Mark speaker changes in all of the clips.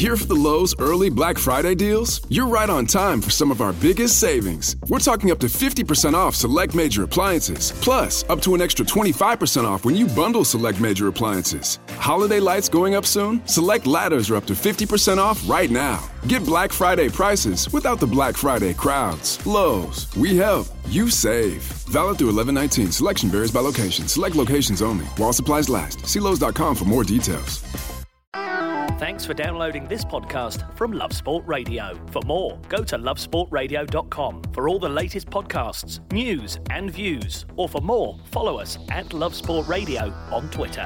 Speaker 1: Here for the Lowe's early Black Friday deals? You're right on time for some of our biggest savings. We're talking up to 50% off select major appliances. Plus, up to an extra 25% off when you bundle select major appliances. Holiday lights going up soon? Select ladders are up to 50% off right now. Get Black Friday prices without the Black Friday crowds. Lowe's, we help, you save. Valid through 11/19. Selection varies by location. Select locations only. While supplies last. See Lowe's.com for more details.
Speaker 2: Thanks for downloading this podcast from Love Sport Radio. For more, go to lovesportradio.com for all the latest podcasts, news and views. Or for more, follow us at Love Sport Radio on Twitter.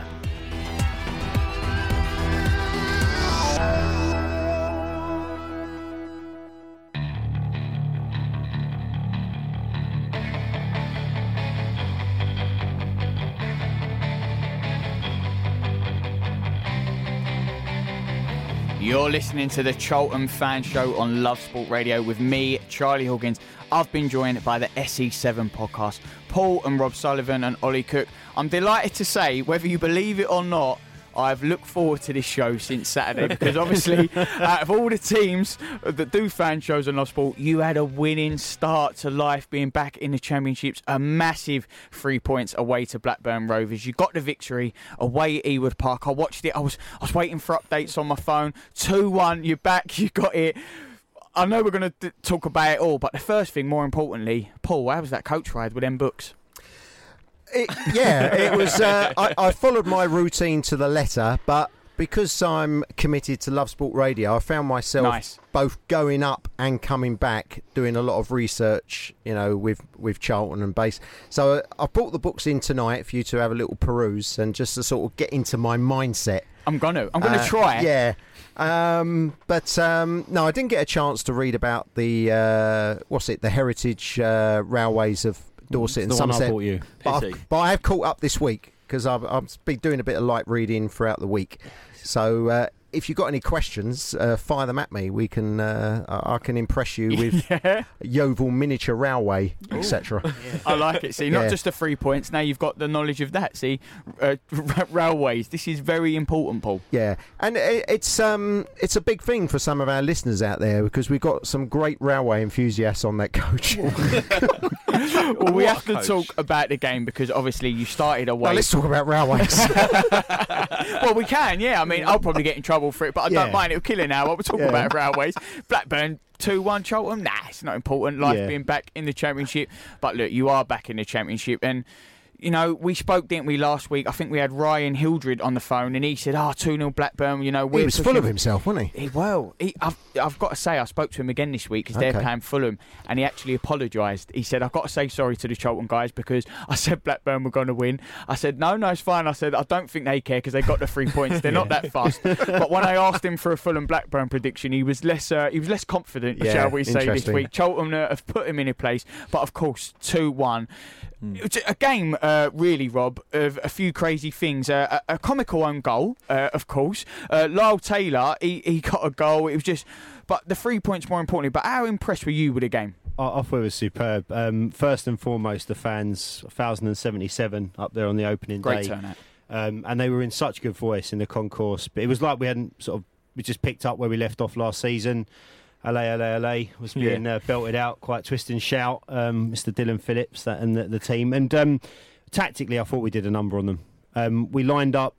Speaker 3: You're listening to the Charlton Fan Show on Love Sport Radio with me, Charlie Hawkins. I've been joined by the SE7 podcast, Paul and Rob Sullivan and Ollie Cook. I'm delighted to say, whether you believe it or not, I've looked forward to this show since Saturday because obviously out of all the teams that do fan shows on Love Sport, you had a winning start to life being back in the Championships, a massive 3 points away to Blackburn Rovers. You got the victory away at Ewood Park. I watched it. I was waiting for updates on my phone. 2-1, you're back, you got it. I know we're going to talk about it all, but the first thing, more importantly, Paul, how was that coach ride with them books?
Speaker 4: It was. I followed my routine to the letter, but because I'm committed to Love Sport Radio, I found myself both going up and coming back, doing a lot of research, with Charlton and base. So I brought the books in tonight for you to have a little peruse and just to sort of get into my mindset.
Speaker 3: I'm gonna try.
Speaker 4: Yeah. But no, I didn't get a chance to read about the the Heritage Railways of Dorset and Somerset. But I have caught up this week because I've been doing a bit of light reading throughout the week. So if you've got any questions, fire them at me. We can I can impress you with Yeovil Miniature Railway, etc.
Speaker 3: I like it. See, not just the 3 points. Now you've got the knowledge of that. See, railways. This is very important, Paul.
Speaker 4: Yeah, and it's a big thing for some of our listeners out there because we've got some great railway enthusiasts on that coach.
Speaker 3: Well, we have to talk about the game because obviously you started away.
Speaker 4: Well, let's talk about railways.
Speaker 3: Well, we can, yeah. I mean, I'll probably get in trouble for it, but I don't mind. It'll kill it now. We're talking about railways. Blackburn 2-1 Charlton. Nah, it's not important. Life being back in the Championship. But look, you are back in the Championship, and we spoke, didn't we, last week? I think we had Ryan Hildred on the phone, and he said, 2-0 Blackburn,
Speaker 4: he was full of himself, wasn't he?
Speaker 3: I've got to say, I spoke to him again this week because they're playing Fulham, and he actually apologised. He said, I've got to say sorry to the Charlton guys because I said Blackburn were going to win. I said, no, it's fine. I said, I don't think they care because they got the 3 points. They're not that fast. But when I asked him for a Fulham Blackburn prediction, he was less confident, shall we say, this week. Charlton have put him in a place, but of course, 2-1. It's a game, really, Rob, of a few crazy things. A comical own goal, of course. Lyle Taylor, he got a goal. It was just, but the 3 points more importantly. But how impressed were you with the game?
Speaker 5: I thought it was superb. First and foremost, the fans, 1,077 up there on the opening day.
Speaker 3: Great turnout.
Speaker 5: And they were in such good voice in the concourse. But it was like we just picked up where we left off last season. LA was being belted out, quite twist and shout. Mr. Dylan Phillips and the team. And tactically, I thought we did a number on them. We lined up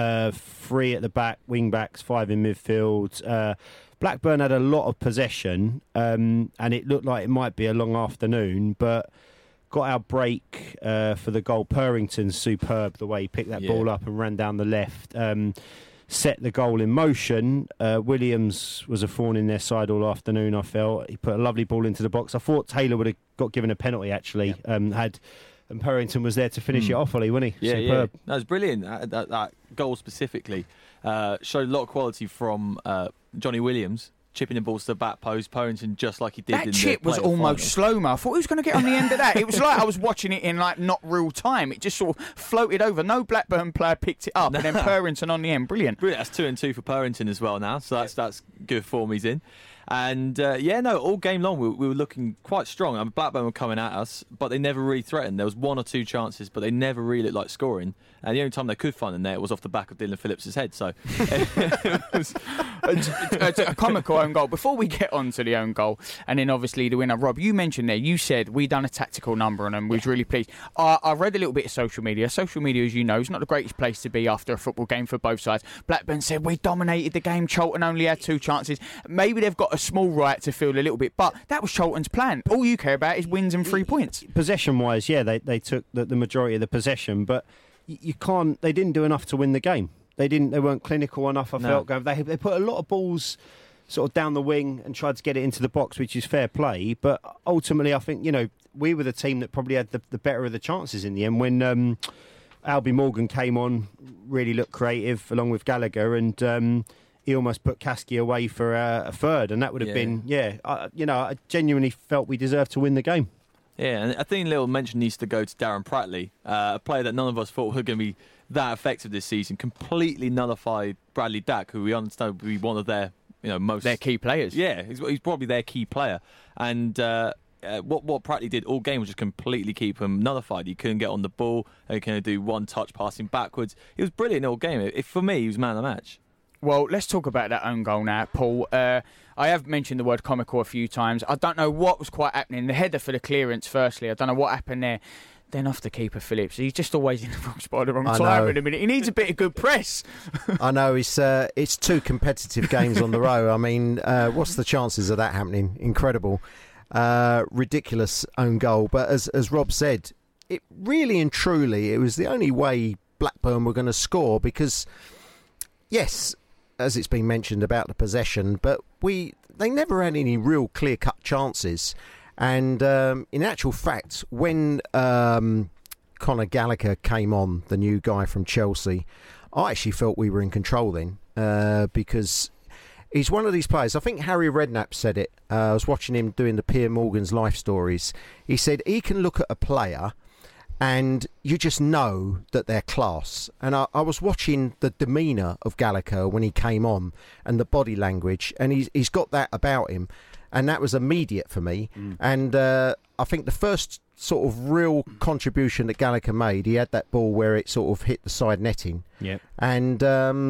Speaker 5: 3 at the back, wing backs, 5 in midfield. Blackburn had a lot of possession, and it looked like it might be a long afternoon, but got our break for the goal. Purrington's superb, the way he picked that ball up and ran down the left. Set the goal in motion. Williams was a thorn in their side all afternoon, I felt. He put a lovely ball into the box. I thought Taylor would have got given a penalty, actually, and Purrington was there to finish it off, Ollie, wasn't he? Superb.
Speaker 6: That was brilliant. That goal specifically showed a lot of quality from Johnny Williams, chipping the balls to the back post. Purrington, just like he did.
Speaker 3: That chip was almost slow-mo. I thought he was going to get on the end of that. It was like I was watching it in not real time. It just sort of floated over. No Blackburn player picked it up, and then Purrington on the end. Brilliant.
Speaker 6: That's 2-2 for Purrington as well now. So that's good form he's in. And all game long we were looking quite strong. I mean, Blackburn were coming at us, but they never really threatened. There was one or two chances, but they never really looked like scoring. And the only time they could find the net was off the back of Dylan Phillips' head. So it was
Speaker 3: a comical own goal. Before we get on to the own goal, and then obviously the winner, Rob, you mentioned there, you said we done a tactical number on them. We was really pleased. I read a little bit of social media. Social media, as you know, is not the greatest place to be after a football game for both sides. Blackburn said we dominated the game. Charlton only had 2 chances. Maybe they've got a small right to feel a little bit, but that was Charlton's plan. All you care about is wins and 3 points.
Speaker 5: Possession-wise, they took the majority of the possession, but you can't. They didn't do enough to win the game. They weren't clinical enough. I felt they put a lot of balls sort of down the wing and tried to get it into the box, which is fair play. But ultimately, I think we were the team that probably had the better of the chances in the end. When Albie Morgan came on, really looked creative along with Gallagher, and he almost put Kasky away for a third, and that would have been I genuinely felt we deserved to win the game.
Speaker 6: Yeah, and I think a little mention needs to go to Darren Pratley, a player that none of us thought was going to be that effective this season. Completely nullified Bradley Dack, who we understand would be one of their most
Speaker 3: their key players.
Speaker 6: Yeah, he's probably their key player. And what Pratley did all game was just completely keep him nullified. He couldn't get on the ball. He couldn't do one touch passing backwards. He was brilliant all game. For me, he was man of the match.
Speaker 3: Well, let's talk about that own goal now, Paul. I have mentioned the word comical a few times. I don't know what was quite happening. The header for the clearance, firstly. I don't know what happened there. Then off the keeper, Phillips. He's just always in the wrong spot at the wrong time in a minute. He needs a bit of good press.
Speaker 4: I know. It's 2 competitive games on the row. I mean, what's the chances of that happening? Incredible. Ridiculous own goal. But as Rob said, it really and truly, it was the only way Blackburn were going to score because, yes, as it's been mentioned about the possession, but they never had any real clear-cut chances. And in actual fact, when Conor Gallagher came on, the new guy from Chelsea, I actually felt we were in control then because he's one of these players. I think Harry Redknapp said it. I was watching him doing the Piers Morgan's life stories. He said he can look at a player and you just know that they're class. And I was watching the demeanour of Gallagher when he came on and the body language, and he's got that about him. And that was immediate for me. And I think the first sort of real contribution that Gallagher made, he had that ball where it sort of hit the side netting.
Speaker 5: Yep.
Speaker 4: And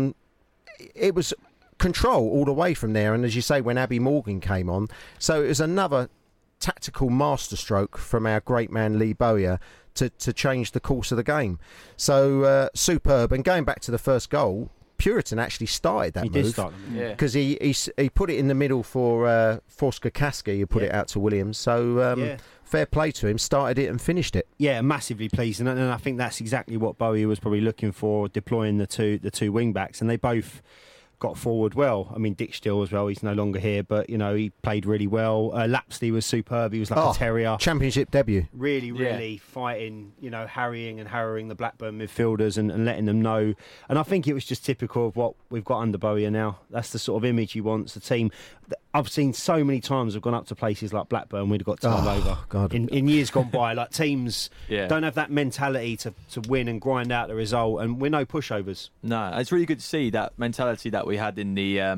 Speaker 4: it was control all the way from there. And as you say, when Albie Morgan came on, so it was another tactical masterstroke from our great man Lee Bowyer to change the course of the game. So superb. And going back to the first goal, Puritan actually started that move.
Speaker 5: He did start
Speaker 4: because he put it in the middle for Forster Kasky, who put it out to Williams. So fair play to him. Started it and finished it.
Speaker 5: Yeah, massively pleased, and I think that's exactly what Bowie was probably looking for, deploying the two wing backs, and they both got forward well. I mean, Dick Still as well, he's no longer here, but he played really well. Lapsley was superb. He was like a terrier.
Speaker 4: Championship debut.
Speaker 5: Really fighting, harrying and harrowing the Blackburn midfielders and letting them know. And I think it was just typical of what we've got under Bowyer now. That's the sort of image he wants. The team I've seen so many times have gone up to places like Blackburn, we'd have got turned over.
Speaker 4: God.
Speaker 5: In years gone by, like teams don't have that mentality to win and grind out the result, and we're no pushovers.
Speaker 6: No, it's really good to see that mentality that we had in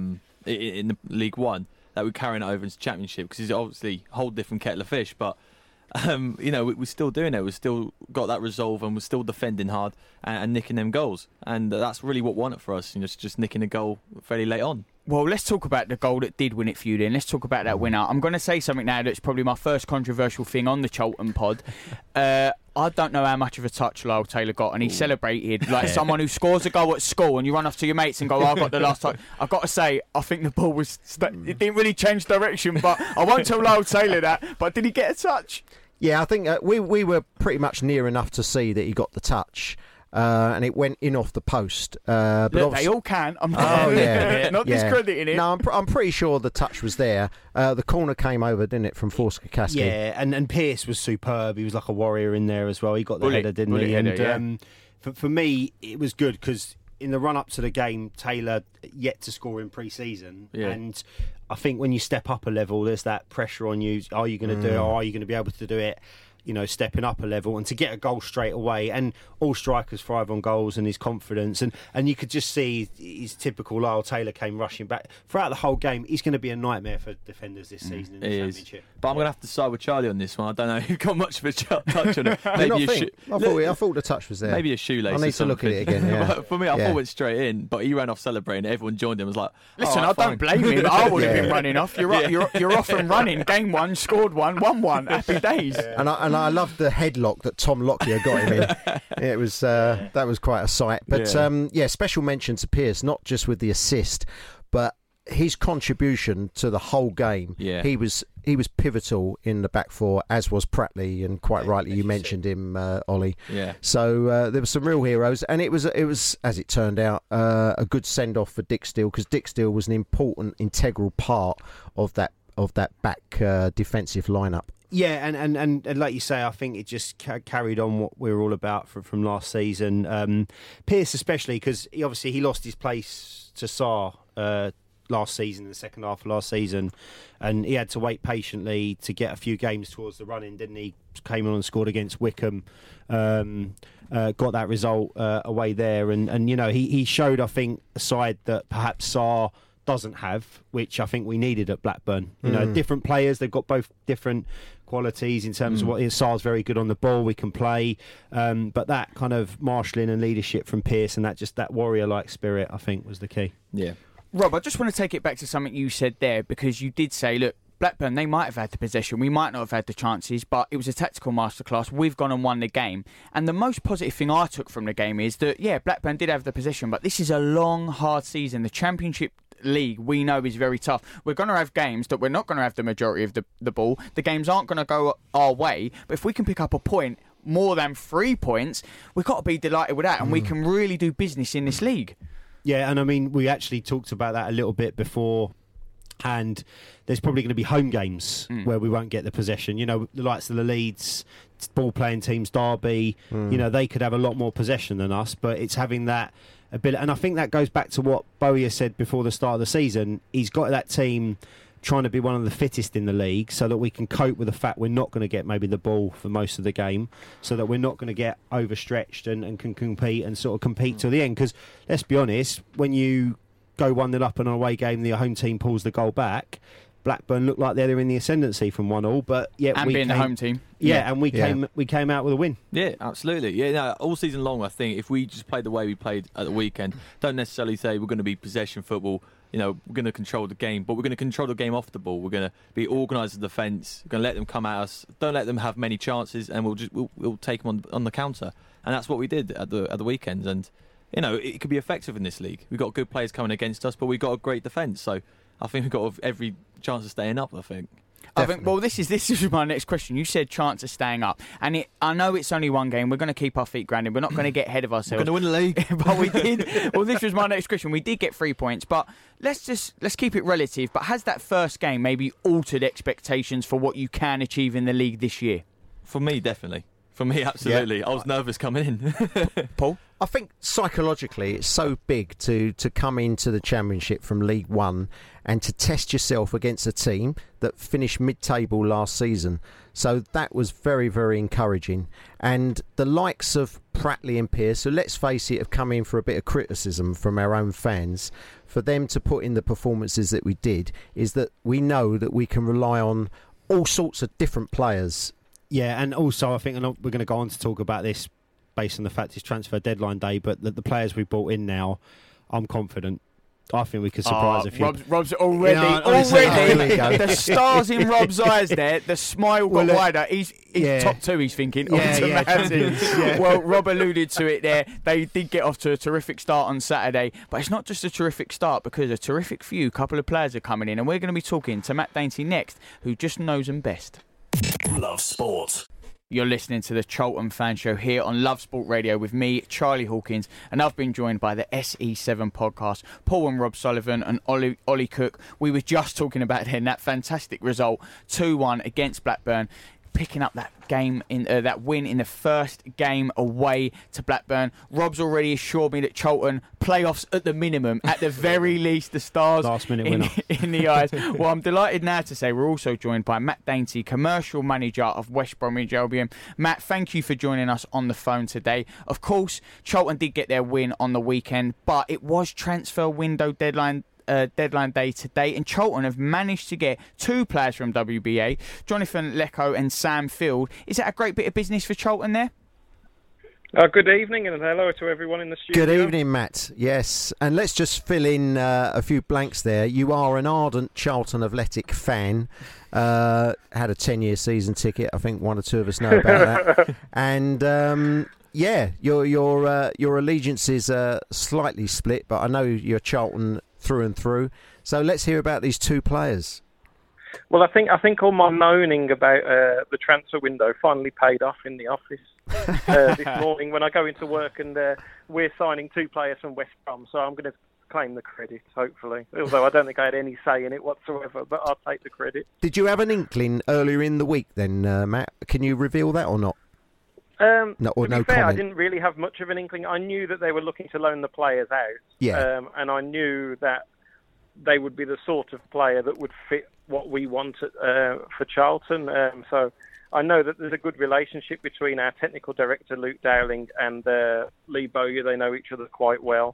Speaker 6: the League One, that we're carrying it over into Championship, because it's obviously a whole different kettle of fish, but we're still doing it. We've still got that resolve, and we're still defending hard and nicking them goals, and that's really what won it for us. Just nicking a goal fairly late on.
Speaker 3: Well, let's talk about the goal that did win it for you then. Let's talk about that winner. I'm going to say something now that's probably my first controversial thing on the Charlton pod. I don't know how much of a touch Lyle Taylor got, and he celebrated like someone who scores a goal at school, and you run off to your mates and go, I got the last touch. I've got to say, I think the ball was... It didn't really change direction, but I won't tell Lyle Taylor that. But did he get a touch?
Speaker 4: Yeah, I think we were pretty much near enough to see that he got the touch. And it went in off the post. But
Speaker 3: look, they all can. I'm not discrediting it.
Speaker 4: No, I'm pretty sure the touch was there. The corner came over, didn't it, from Forster Kasky?
Speaker 5: Yeah, and Pearce was superb. He was like a warrior in there as well. He got the header, didn't he? And for me, it was good because in the run-up to the game, Taylor yet to score in pre-season. Yeah. And I think when you step up a level, there's that pressure on you. Are you going to do it, or are you going to be able to do it? stepping up a level and to get a goal straight away. And all strikers thrive on goals and his confidence. And you could just see his typical Lyle Taylor came rushing back. Throughout the whole game, he's going to be a nightmare for defenders this season in the Championship.
Speaker 6: But I'm going to have to side with Charlie on this one. I don't know if you've got much of a touch on it.
Speaker 4: I thought the touch was there.
Speaker 6: Maybe a shoelace.
Speaker 4: I need to look at it again. Yeah.
Speaker 6: For me, I thought it went straight in, but he ran off celebrating. Everyone joined him. Was like,
Speaker 3: listen, I don't blame him. I would have been running off. You're off and running. Game 1, scored 1, won 1. Happy days.
Speaker 4: And I loved the headlock that Tom Lockyer got him in. It was that was quite a sight. But special mention to Pearce, not just with the assist, but his contribution to the whole game.
Speaker 6: Yeah.
Speaker 4: He was pivotal in the back four, as was Pratley, and quite rightly you mentioned him, Ollie.
Speaker 6: Yeah.
Speaker 4: So there were some real heroes, and it was as it turned out a good send off for Dick Steele, because Dick Steele was an important, integral part of that back defensive lineup.
Speaker 5: Yeah, and like you say, I think it just carried on what we were all about from last season. Pearce especially, because he lost his place to Sarr last season, in the second half of last season, and he had to wait patiently to get a few games towards the run-in, didn't he? Came on and scored against Wycombe, got that result away there, and he showed, I think, a side that perhaps Sarr doesn't have, which I think we needed at Blackburn. Different players, they've got both different qualities in terms of what Sarr's very good on the ball, we can play, but that kind of marshalling and leadership from Pearce, and that warrior-like spirit, I think, was the key.
Speaker 6: Yeah.
Speaker 3: Rob, I just want to take it back to something you said there, because you did say, look, Blackburn, they might have had the possession, we might not have had the chances, but it was a tactical masterclass. We've gone and won the game. And the most positive thing I took from the game is that, Blackburn did have the possession, but this is a long, hard season. The Championship League, we know, is very tough. We're going to have games that we're not going to have the majority of the ball. The games aren't going to go our way, but if we can pick up a point, more than 3 points, we've got to be delighted with that, and we can really do business in this league.
Speaker 5: Yeah, and I mean, we actually talked about that a little bit before, and there's probably going to be home games where we won't get the possession. The likes of the Leeds ball-playing teams, Derby, they could have a lot more possession than us, but it's having that ability. And I think that goes back to what Bowyer said before the start of the season. He's got that team trying to be one of the fittest in the league, so that we can cope with the fact we're not going to get maybe the ball for most of the game, so that we're not going to get overstretched and can compete till the end. Because let's be honest, when you go 1-0 up in an away game, the home team pulls the goal back, Blackburn look like they're in the ascendancy from 1-1, but
Speaker 3: being the home team.
Speaker 5: And we came out with a win.
Speaker 6: Yeah, absolutely. Yeah, no, all season long, I think if we just played the way we played at the weekend, don't necessarily say we're going to be possession football. We're going to control the game, but we're going to control the game off the ball. We're going to be organised in defence. We're going to let them come at us. Don't let them have many chances, and we'll take them on the counter. And that's what we did at the weekends. And it could be effective in this league. We've got good players coming against us, but we've got a great defence. So I think we've got every chance of staying up, I think.
Speaker 3: Definitely. Well, this is my next question. You said chance of staying up, and I know it's only one game. We're going to keep our feet grounded. We're not going to get ahead of ourselves.
Speaker 6: We're going to win the league,
Speaker 3: but we did. Well, this was my next question. We did get 3 points, but let's keep it relative. But has that first game maybe altered expectations for what you can achieve in the league this year?
Speaker 6: For me, definitely. For me, absolutely. Yeah. I was nervous coming in.
Speaker 3: Paul?
Speaker 4: I think psychologically it's so big to come into the Championship from League One and to test yourself against a team that finished mid-table last season. So that was very, very encouraging. And the likes of Pratley and Pearce, who, let's face it, have come in for a bit of criticism from our own fans, for them to put in the performances that we did, is that we know that we can rely on all sorts of different players.
Speaker 5: Yeah, and also I think, and we're going to go on to talk about this based on the fact it's transfer deadline day, but the players we brought in now, I'm confident. I think we could surprise a few.
Speaker 3: Rob's already the stars in Rob's eyes there. The smile got wider. He's top two, he's thinking. Well, Rob alluded to it there. They did get off to a terrific start on Saturday, but it's not just a terrific start, because a terrific couple of players are coming in, and we're going to be talking to Matt Dainty next, who just knows them best.
Speaker 2: Love Sport.
Speaker 3: You're listening to the Cholton Fan Show here on Love Sport Radio with me, Charlie Hawkins, and I've been joined by the SE7 podcast, Paul and Rob Sullivan and Ollie Cook. We were just talking about then that fantastic result, 2-1 against Blackburn. picking up that game in that win in the first game away to Blackburn. Rob's already assured me that Charlton playoffs at the minimum, at the very least, the stars in the eyes. Well, I'm delighted now to say we're also joined by Matt Dainty, commercial manager of West Bromwich Albion. Matt, thank you for joining us on the phone today. Of course, Charlton did get their win on the weekend, but it was transfer window deadline day today, and Charlton have managed to get 2 players from WBA, Jonathan Leko and Sam Field. Is that a great bit of business for Charlton there?
Speaker 7: Good evening and hello to everyone in the studio.
Speaker 4: Good evening, Matt. Yes, and let's just fill in a few blanks there. You are an ardent Charlton Athletic fan. Had a 10-year season ticket. I think one or two of us know about that. And yeah, your allegiances are slightly split, but I know you're Charlton through and through. So let's hear about these 2 players.
Speaker 7: Well, I think all my moaning about the transfer window finally paid off in the office this morning when I go into work, and we're signing 2 players from West Brom. So I'm going to claim the credit, hopefully. Although I don't think I had any say in it whatsoever, but I'll take the credit.
Speaker 4: Did you have an inkling earlier in the week then, Matt? Can you reveal that or not?
Speaker 7: To be fair, I didn't really have much of an inkling. I knew that they were looking to loan the players out.
Speaker 4: Yeah.
Speaker 7: And I knew that they would be the sort of player that would fit what we want for Charlton. So I know that there's a good relationship between our technical director, Luke Dowling, and Lee Bowyer. They know each other quite well.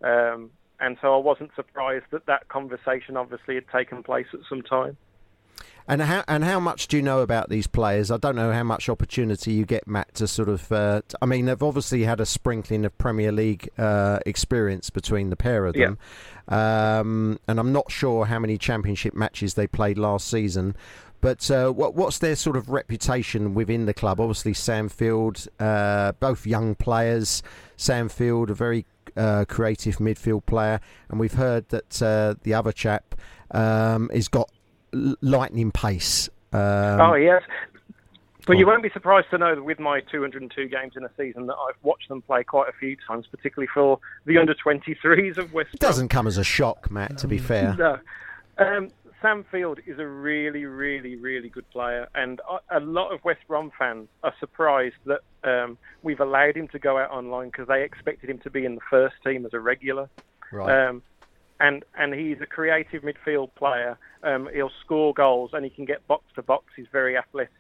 Speaker 7: And so I wasn't surprised that conversation obviously had taken place at some time.
Speaker 4: And how much do you know about these players? I don't know how much opportunity you get, Matt, to sort of... I mean, they've obviously had a sprinkling of Premier League experience between the pair of them. Yeah. And I'm not sure how many championship matches they played last season. But what's their sort of reputation within the club? Obviously, Sam Field, both young players. Sam Field, a very creative midfield player. And we've heard that the other chap has got lightning pace.
Speaker 7: Oh, yes. But you won't be surprised to know that with my 202 games in a season that I've watched them play quite a few times, particularly for the under-23s of West Brom.
Speaker 4: It doesn't come as a shock, Matt, to be fair.
Speaker 7: No. Sam Field is a really, really, really good player, and a lot of West Brom fans are surprised that we've allowed him to go out on loan because they expected him to be in the first team as a regular.
Speaker 4: Right.
Speaker 7: And he's a creative midfield player. He'll score goals and he can get box to box. He's very athletic.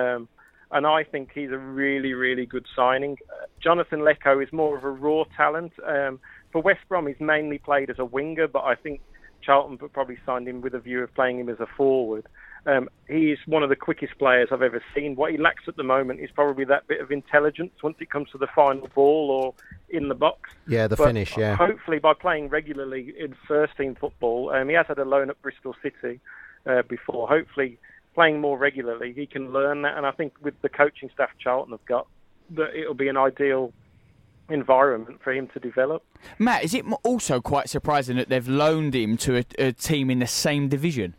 Speaker 7: And I think he's a really, really good signing. Jonathan Leko is more of a raw talent. For West Brom, he's mainly played as a winger, but I think Charlton probably signed him with a view of playing him as a forward. He's one of the quickest players I've ever seen. What he lacks at the moment is probably that bit of intelligence once it comes to the final ball or in the box.
Speaker 4: Yeah, the finish, yeah.
Speaker 7: Hopefully by playing regularly in first-team football, he has had a loan at Bristol City before. Hopefully playing more regularly, he can learn that. And I think with the coaching staff Charlton have got, that it'll be an ideal environment for him to develop.
Speaker 3: Matt, is it also quite surprising that they've loaned him to a team in the same division?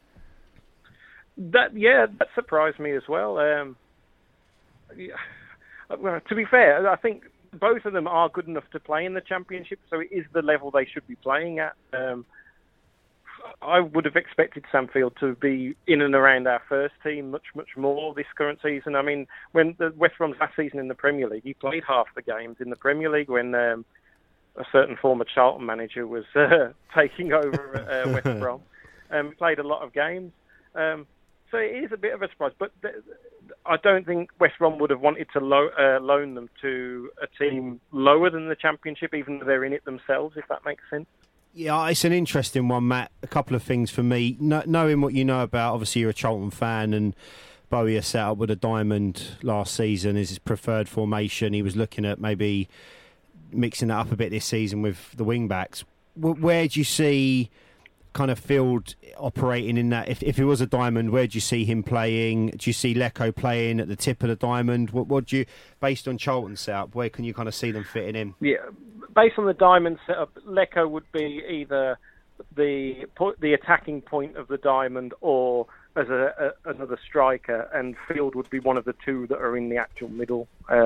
Speaker 7: That surprised me as well. Well, to be fair, I think both of them are good enough to play in the Championship, so it is the level they should be playing at. I would have expected Sam Field to be in and around our first team much, much more this current season. I mean, when the West Brom's last season in the Premier League, he played half the games in the Premier League when a certain former Charlton manager was taking over West Brom. Played a lot of games. So it is a bit of a surprise, but I don't think West Brom would have wanted to loan them to a team lower than the Championship, even though they're in it themselves, if that makes sense.
Speaker 5: Yeah, it's an interesting one, Matt. A couple of things for me. Knowing what you know about, obviously you're a Charlton fan, and Bowyer set up with a diamond last season as his preferred formation. He was looking at maybe mixing that up a bit this season with the wing-backs. Where do you see kind of Field operating in that? If it was a diamond, where do you see him playing? Do you see Leko playing at the tip of the diamond? What do you, based on Charlton's setup, where can you kind of see them fitting in?
Speaker 7: Yeah, based on the diamond setup, Leko would be either the attacking point of the diamond or as another striker, and Field would be one of the two that are in the actual middle.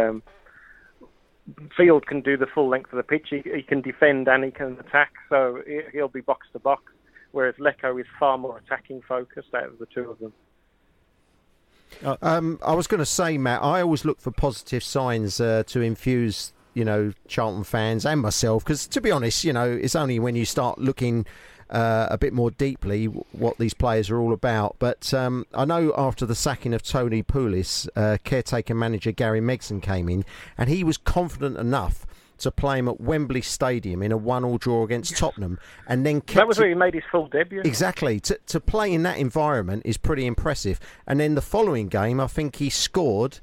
Speaker 7: Field can do the full length of the pitch. He can defend and he can attack, so he'll be box to box. Whereas Leko is far more attacking focused out of the two of them.
Speaker 4: I was going to say, Matt, I always look for positive signs to infuse, Charlton fans and myself, because to be honest, it's only when you start looking a bit more deeply what these players are all about. But I know after the sacking of Tony Pulis, caretaker manager Gary Megson came in, and he was confident enough to play him at Wembley Stadium in a 1-1 draw against Tottenham, and then kept
Speaker 7: that was where he made his full debut.
Speaker 4: Exactly. To play in that environment is pretty impressive. And then the following game, I think he scored.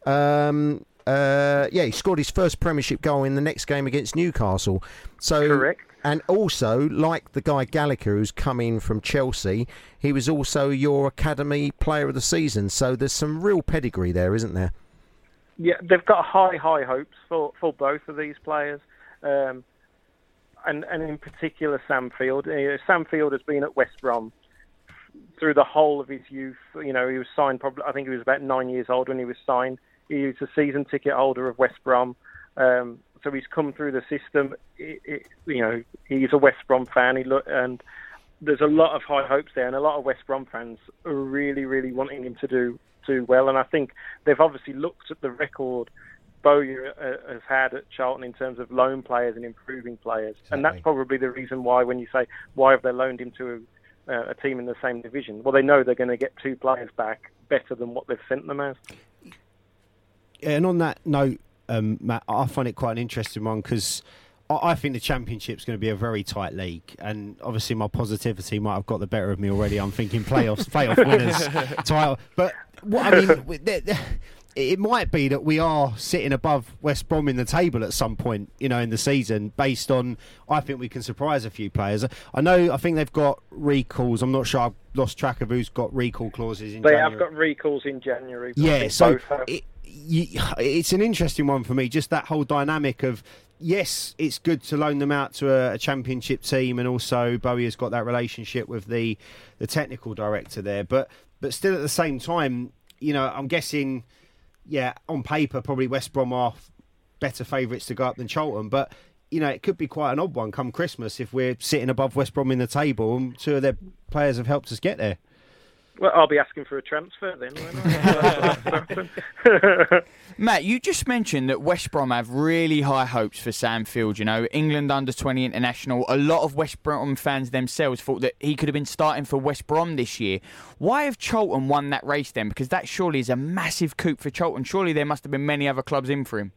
Speaker 4: He scored his first Premiership goal in the next game against Newcastle. So,
Speaker 7: correct.
Speaker 4: And also, like the guy Gallagher, who's come in from Chelsea, he was also your Academy Player of the Season. So there's some real pedigree there, isn't there?
Speaker 7: Yeah, they've got high hopes for both of these players, and in particular Sam Field. Sam Field has been at West Brom through the whole of his youth. He was signed probably, I think he was about 9 years old when he was signed. He was a season ticket holder of West Brom, so he's come through the system. He's a West Brom fan. And there's a lot of high hopes there, and a lot of West Brom fans are really, really wanting him to do well. And I think they've obviously looked at the record Bowyer has had at Charlton in terms of loan players and improving players. Exactly. And that's probably the reason why, when you say, why have they loaned him to a team in the same division? Well, they know they're going to get 2 players back better than what they've sent them as.
Speaker 5: And on that note, Matt, I find it quite an interesting one, because I think the Championship's going to be a very tight league, and obviously my positivity might have got the better of me already. I'm thinking playoff winners title, but it might be that we are sitting above West Brom in the table at some point, in the season, based on, I think we can surprise a few players. I think they've got recalls. I'm not sure. I've lost track of who's got recall clauses in January.
Speaker 7: They have got recalls in January.
Speaker 5: Yeah, so it's an interesting one for me, just that whole dynamic of, yes, it's good to loan them out to a Championship team, and also Bowier's got that relationship with the technical director there, but still at the same time, I'm guessing, on paper probably West Brom are better favourites to go up than Charlton, but it could be quite an odd one come Christmas if we're sitting above West Brom in the table and 2 of their players have helped us get there.
Speaker 7: Well, I'll be asking for a transfer then.
Speaker 3: Matt, you just mentioned that West Brom have really high hopes for Sam Field. England under-20 international. A lot of West Brom fans themselves thought that he could have been starting for West Brom this year. Why have Charlton won that race then? Because that surely is a massive coup for Charlton. Surely there must have been many other clubs in for him.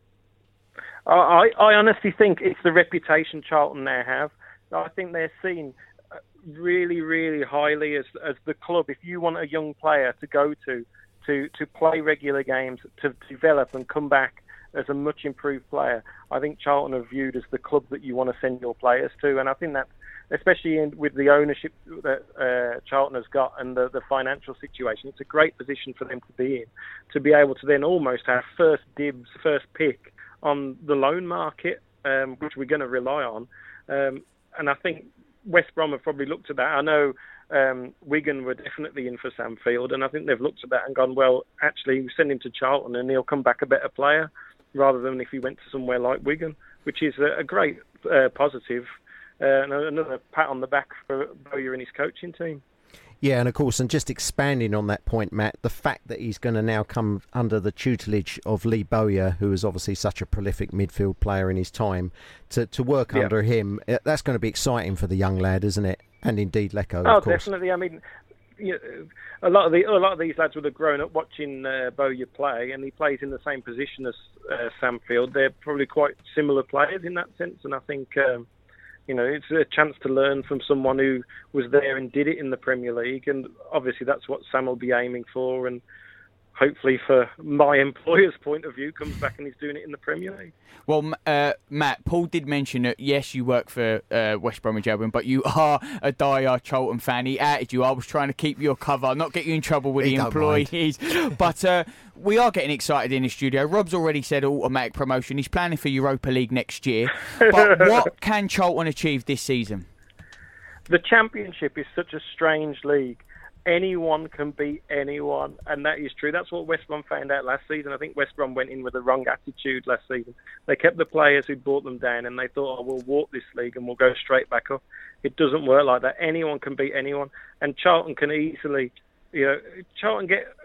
Speaker 7: I honestly think it's the reputation Charlton now have. I think they're seen really, really highly as the club. If you want a young player to go to play regular games, to develop and come back as a much improved player, I think Charlton are viewed as the club that you want to send your players to. And I think that, especially with the ownership that Charlton has got and the financial situation, it's a great position for them to be in, to be able to then almost have first dibs, first pick on the loan market, which we're going to rely on. And I think West Brom have probably looked at that. I know Wigan were definitely in for Sam Field, and I think they've looked at that and gone, well, actually, send him to Charlton and he'll come back a better player, rather than if he went to somewhere like Wigan, which is a great positive. And another pat on the back for Bowyer and his coaching team.
Speaker 4: Yeah, and of course, and just expanding on that point, Matt, the fact that he's going to now come under the tutelage of Lee Bowyer, who is obviously such a prolific midfield player in his time, to work under him, that's going to be exciting for the young lad, isn't it? And indeed, Lecco, of course.
Speaker 7: Definitely. I mean, a lot of these lads would have grown up watching Bowyer play, and he plays in the same position as Sam Field. They're probably quite similar players in that sense, and I think it's a chance to learn from someone who was there and did it in the Premier League, and obviously that's what Sam will be aiming for, and hopefully for my employer's point of view, comes back and he's doing it in the Premier League.
Speaker 3: Well, Matt, Paul did mention that, yes, you work for West Bromwich Albion, but you are a diehard Charlton fan. He outed you. I was trying to keep your cover, not get you in trouble with the employees. But we are getting excited in the studio. Rob's already said automatic promotion. He's planning for Europa League next year. But what can Charlton achieve this season?
Speaker 7: The Championship is such a strange league. Anyone can beat anyone, and that is true. That's what West Brom found out last season. I think West Brom went in with the wrong attitude last season. They kept the players who brought them down, and they thought, we'll walk this league and we'll go straight back up. It doesn't work like that. Anyone can beat anyone, and Charlton can easily, Charlton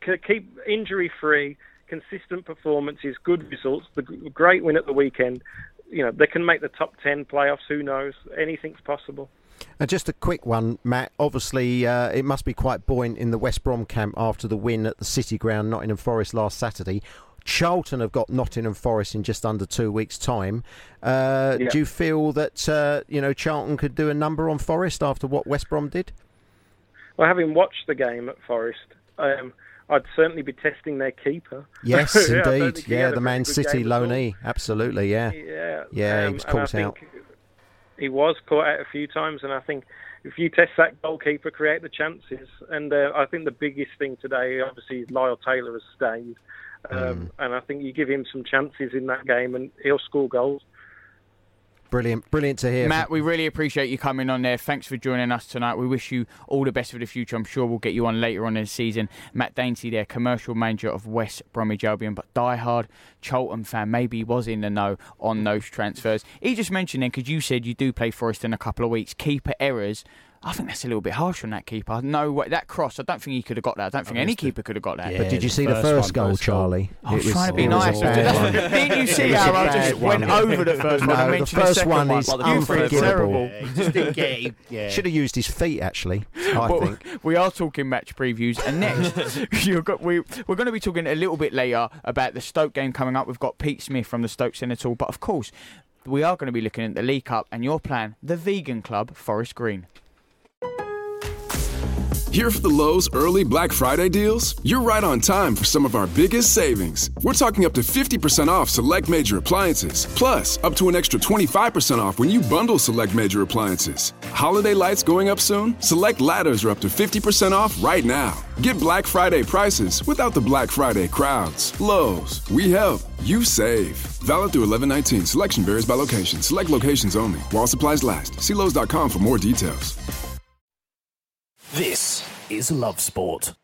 Speaker 7: keep injury-free, consistent performances, good results, the great win at the weekend, they can make the top 10 playoffs. Who knows? Anything's possible.
Speaker 4: And just a quick one, Matt. Obviously, it must be quite buoyant in the West Brom camp after the win at the City Ground, Nottingham Forest, last Saturday. Charlton have got Nottingham Forest in just under 2 weeks' time. Do you feel that Charlton could do a number on Forest after what West Brom did?
Speaker 7: Well, having watched the game at Forest, I'd certainly be testing their keeper.
Speaker 4: Yes, indeed. The Man City loanee. Absolutely, yeah. He was caught out.
Speaker 7: He was caught out a few times, and I think if you test that goalkeeper, create the chances. And I think the biggest thing today, obviously, Lyle Taylor has stayed. And I think you give him some chances in that game and he'll score goals.
Speaker 4: Brilliant to hear.
Speaker 3: Matt, we really appreciate you coming on there. Thanks for joining us tonight. We wish you all the best for the future. I'm sure we'll get you on later on in the season. Matt Dainty there, commercial manager of West Bromwich Albion, but diehard Charlton fan. Maybe he was in the know on those transfers. He just mentioned then, because you said you do play Forest in a couple of weeks, keeper errors. I think that's a little bit harsh on that keeper. No, that cross, I don't think he could have got that. I don't think any keeper could have got that.
Speaker 4: Yeah, but did you see the first goal, Charlie?
Speaker 3: I was trying to be nice. Didn't you see how I just went over the first one?
Speaker 4: No, the first one is
Speaker 3: unforgivable.
Speaker 4: Should have used his feet, actually, I think.
Speaker 3: We are talking match previews, and next we're going to be talking a little bit later about the Stoke game coming up. We've got Pete Smith from the Stoke Senegal, but of course we are going to be looking at the League Cup, and your plan, the vegan club, Forest Green.
Speaker 1: Here for the Lowe's early Black Friday deals? You're right on time for some of our biggest savings. We're talking up to 50% off select major appliances, plus up to an extra 25% off when you bundle select major appliances. Holiday lights going up soon? Select ladders are up to 50% off right now. Get Black Friday prices without the Black Friday crowds. Lowe's, we help, you save. Valid through 11/19. Selection varies by location. Select locations only. While supplies last. See Lowe's.com for more details.
Speaker 2: This is Love Sport.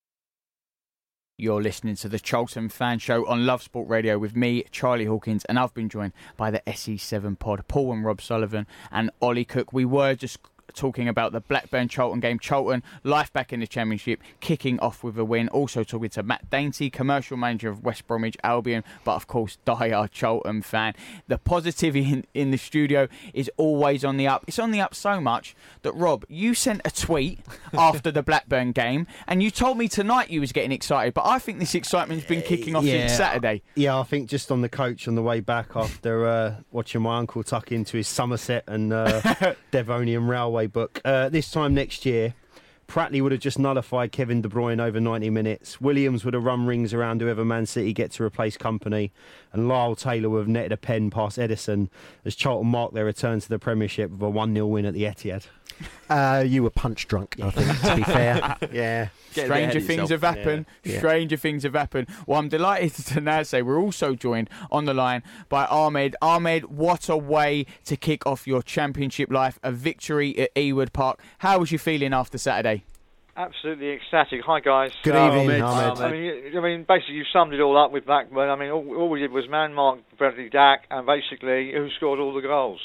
Speaker 3: You're listening to the Charlton Fan Show on Love Sport Radio with me, Charlie Hawkins, and I've been joined by the SE7 pod, Paul and Rob Sullivan and Ollie Cook. We were just talking about the Blackburn-Charlton game. Charlton, life back in the Championship, kicking off with a win. Also talking to Matt Dainty, commercial manager of West Bromwich Albion, but of course, diehard Charlton fan. The positivity in the studio is always on the up. It's on the up so much that, Rob, you sent a tweet after the Blackburn game, and you told me tonight you was getting excited, but I think this excitement's been kicking off since Saturday.
Speaker 5: Yeah, I think just on the coach on the way back after watching my uncle tuck into his Somerset and Devonian Railway book. This time next year, Pratley would have just nullified Kevin De Bruyne over 90 minutes. Williams would have run rings around whoever Man City get to replace Kompany, and Lyle Taylor would have netted a pen past Edison as Charlton marked their return to the Premiership with a 1-0 win at the Etihad.
Speaker 4: You were punch drunk, I think, to be fair. Yeah.
Speaker 3: Stranger things have happened. Yeah. Stranger things have happened. Well, I'm delighted to now say we're also joined on the line by Ahmed. Ahmed, what a way to kick off your Championship life. A victory at Ewood Park. How was you feeling after Saturday?
Speaker 8: Absolutely ecstatic. Hi, guys.
Speaker 4: Good evening, Ahmed.
Speaker 8: I mean, basically, you summed it all up with Blackburn. I mean, all we did was man-mark Bradley Dack, and basically, who scored all the goals?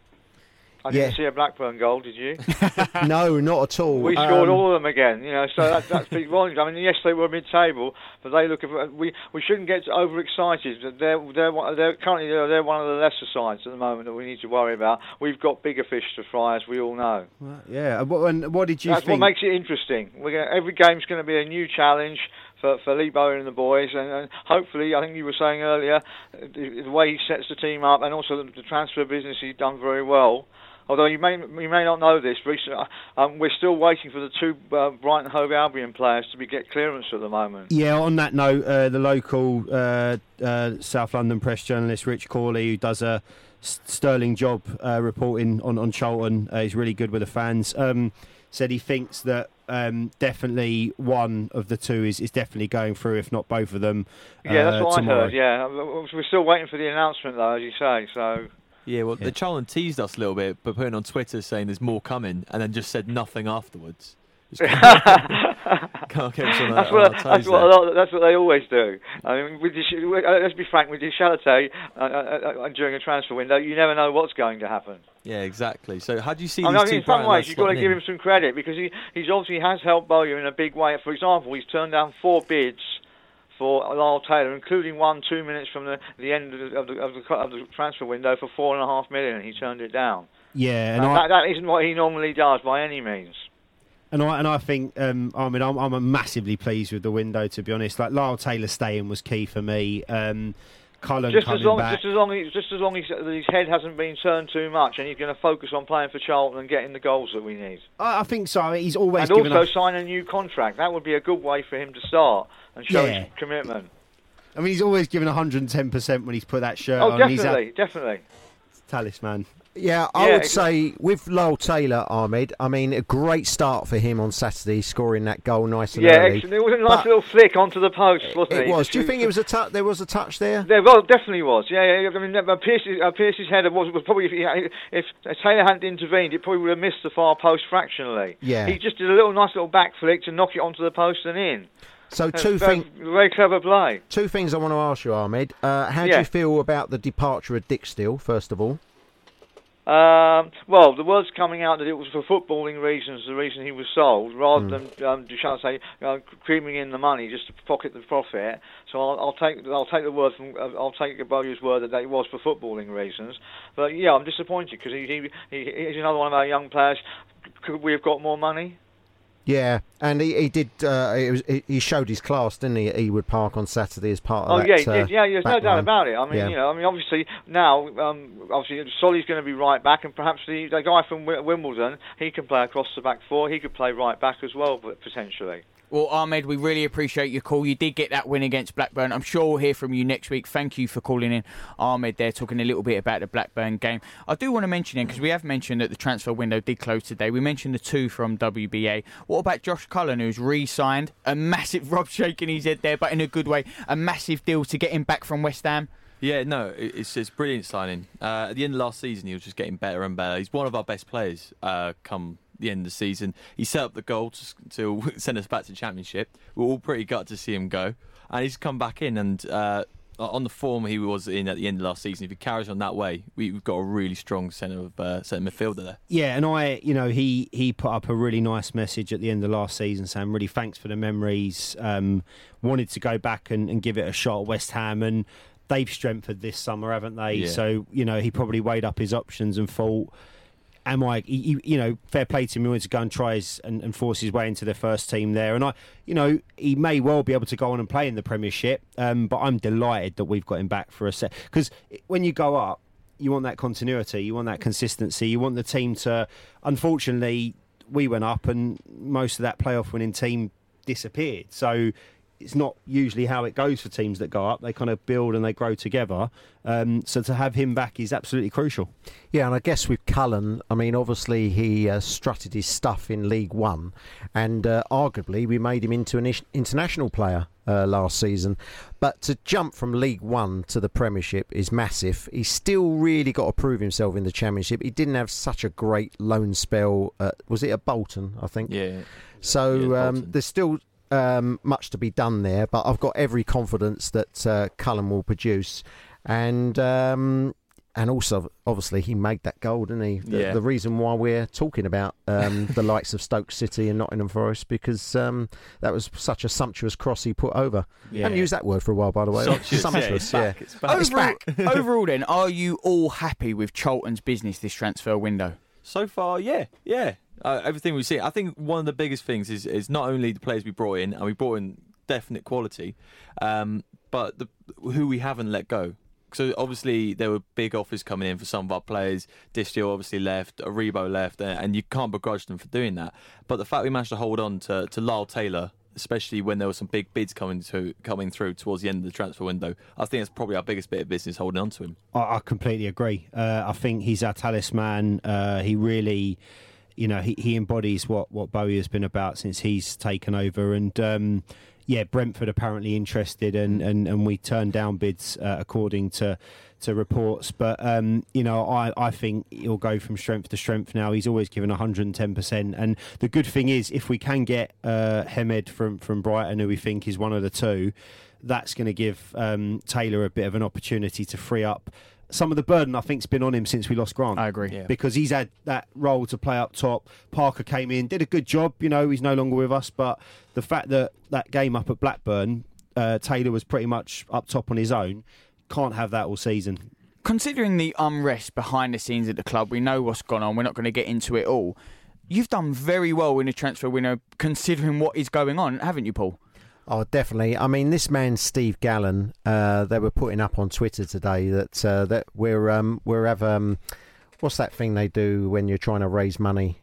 Speaker 8: I didn't see a Blackburn goal, did you?
Speaker 4: No, not at all.
Speaker 8: We scored all of them again, so that speaks volumes. I mean, yes, they were mid-table, but they look. We shouldn't get overexcited. They're currently one of the lesser sides at the moment that we need to worry about. We've got bigger fish to fry, as we all know.
Speaker 5: Yeah, and what did you think?
Speaker 8: That's what makes it interesting. Every game's going to be a new challenge for Lee Bowen and the boys, and hopefully, I think you were saying earlier, the way he sets the team up, and also the transfer business he's done very well. Although you may not know this, we're still waiting for the two Brighton Hove Albion players to get clearance at the moment.
Speaker 5: Yeah, on that note, the local South London press journalist Rich Corley, who does a sterling job reporting on Charlton, is really good with the fans, said he thinks that definitely one of the two is definitely going through, if not both of them.
Speaker 8: Yeah, that's what
Speaker 5: tomorrow.
Speaker 8: I heard, yeah. We're still waiting for the announcement, though, as you say, so...
Speaker 6: Yeah, well, the Charlton teased us a little bit by putting on Twitter saying there's more coming, and then just said nothing afterwards. Can't get on
Speaker 8: that's what they always do. I mean, let's be frank, with Deschalatet during a transfer window, you never know what's going to happen.
Speaker 6: Yeah, exactly. So how do you see
Speaker 8: these
Speaker 6: two?
Speaker 8: In some ways, you've got to give him some credit because he's obviously has helped Bowyer in a big way. For example, he's turned down 4 bids for Lyle Taylor, including one 2 minutes from the end of the transfer window for $4.5 million. He turned it down.
Speaker 5: Yeah,
Speaker 8: and that isn't what he normally does by any means.
Speaker 5: And I think I'm massively pleased with the window, to be honest. Like Lyle Taylor staying was key for me. Cullen coming back.
Speaker 8: Just as long as his head hasn't been turned too much, and he's going to focus on playing for Charlton and getting the goals that we need.
Speaker 5: I think so. He's always
Speaker 8: sign a new contract. That would be a good way for him to start and show his commitment.
Speaker 5: I mean, he's always given 110% when he's put that shirt on.
Speaker 8: Definitely.
Speaker 5: Talisman.
Speaker 4: Yeah, I would say with Lyle Taylor, Ahmed, I mean, a great start for him on Saturday, scoring that goal nice and early.
Speaker 8: Excellent. It was a nice little flick onto the post, wasn't it?
Speaker 4: It was. Do you think it was there was a touch there?
Speaker 8: Well, definitely was. Yeah. I mean, Pearce's header was probably, if Taylor hadn't intervened, it probably would have missed the far post fractionally.
Speaker 4: Yeah.
Speaker 8: He just did a nice little back flick to knock it onto the post and in.
Speaker 4: So
Speaker 8: very clever play.
Speaker 4: 2 things I want to ask you, Ahmed. How do you feel about the departure of Dick Steele, first of all?
Speaker 8: Well, the word's coming out that it was for footballing reasons, the reason he was sold, rather than Duchamp creaming in the money just to pocket the profit. So I'll take the word from I'll take Bowyer's word that it was for footballing reasons. But yeah, I'm disappointed because he's another one of our young players. Could we have got more money?
Speaker 4: Yeah, and he did. He showed his class, didn't he, at Ewood Park on Saturday as part of that.
Speaker 8: Oh yeah, he did. Yeah, there's no doubt about it. I mean,
Speaker 4: yeah.
Speaker 8: Obviously now, Solly's going to be right back, and perhaps the guy from Wimbledon, he can play across the back 4. He could play right back as well, potentially.
Speaker 3: Well, Ahmed, we really appreciate your call. You did get that win against Blackburn. I'm sure we'll hear from you next week. Thank you for calling in, Ahmed, there, talking a little bit about the Blackburn game. I do want to mention, because we have mentioned that the transfer window did close today, we mentioned the 2 from WBA. What about Josh Cullen, who's re-signed? A massive, Rob shaking his head there, but in a good way, a massive deal to get him back from West Ham.
Speaker 6: Yeah, no, it's brilliant signing. At the end of last season, he was just getting better and better. He's one of our best players come the end of the season. He set up the goal to send us back to Championship. We're all pretty gutted to see him go, and he's come back in and on the form he was in at the end of last season. If he carries on that way, we've got a really strong centre midfielder there.
Speaker 5: Yeah, and he put up a really nice message at the end of last season, saying really thanks for the memories. Wanted to go back and give it a shot at West Ham, and they've strengthened this summer, haven't they? Yeah. So he probably weighed up his options and thought, fair play to him. He wanted to go and try and force his way into the first team there. And he may well be able to go on and play in the Premiership. But I'm delighted that we've got him back for a set. Because when you go up, you want that continuity, you want that consistency, you want the team to. Unfortunately, we went up and most of that playoff winning team disappeared. So it's not usually how it goes for teams that go up. They kind of build and they grow together. So to have him back is absolutely crucial.
Speaker 4: Yeah, and I guess with Cullen, I mean, obviously he strutted his stuff in League One, and arguably we made him into an international player last season. But to jump from League One to the Premiership is massive. He's still really got to prove himself in the Championship. He didn't have such a great loan spell. Was it at Bolton, I think?
Speaker 6: Yeah.
Speaker 4: So there's still much to be done there, but I've got every confidence that Cullen will produce, and also obviously he made that goal, didn't he? The reason why we're talking about the likes of Stoke City and Nottingham Forest, because that was such a sumptuous cross he put over. I haven't used that word for a while, by the way. Sumptuous,
Speaker 6: yeah. It's back.
Speaker 3: Overall then, are you all happy with Charlton's business this transfer window?
Speaker 6: So far, yeah. Everything we've seen. I think one of the biggest things is not only the players we brought in, and we brought in definite quality, but who we haven't let go. So obviously there were big offers coming in for some of our players. Distil obviously left, Aribo left, and you can't begrudge them for doing that. But the fact we managed to hold on to Lyle Taylor, especially when there were some big bids coming through towards the end of the transfer window, I think that's probably our biggest bit of business, holding on to him.
Speaker 5: I completely agree. I think he's our talisman. He really, he embodies what Bowie has been about since he's taken over, and Brentford apparently interested, and we turned down bids according to reports. But I think he'll go from strength to strength now. He's always given 110%. And the good thing is, if we can get Hemed from Brighton, who we think is one of the two, that's going to give Taylor a bit of an opportunity to free up some of the burden I think's been on him since we lost Grant.
Speaker 3: I agree.
Speaker 5: Because he's had that role to play up top. Parker came in, did a good job. He's no longer with us. But the fact that game up at Blackburn, Taylor was pretty much up top on his own, can't have that all season.
Speaker 3: Considering the unrest behind the scenes at the club, we know what's gone on. We're not going to get into it all. You've done very well in the transfer window, considering what is going on, haven't you, Paul?
Speaker 4: Oh, definitely. I mean, this man, Steve Gallen, they were putting up on Twitter today that we're what's that thing they do when you're trying to raise money?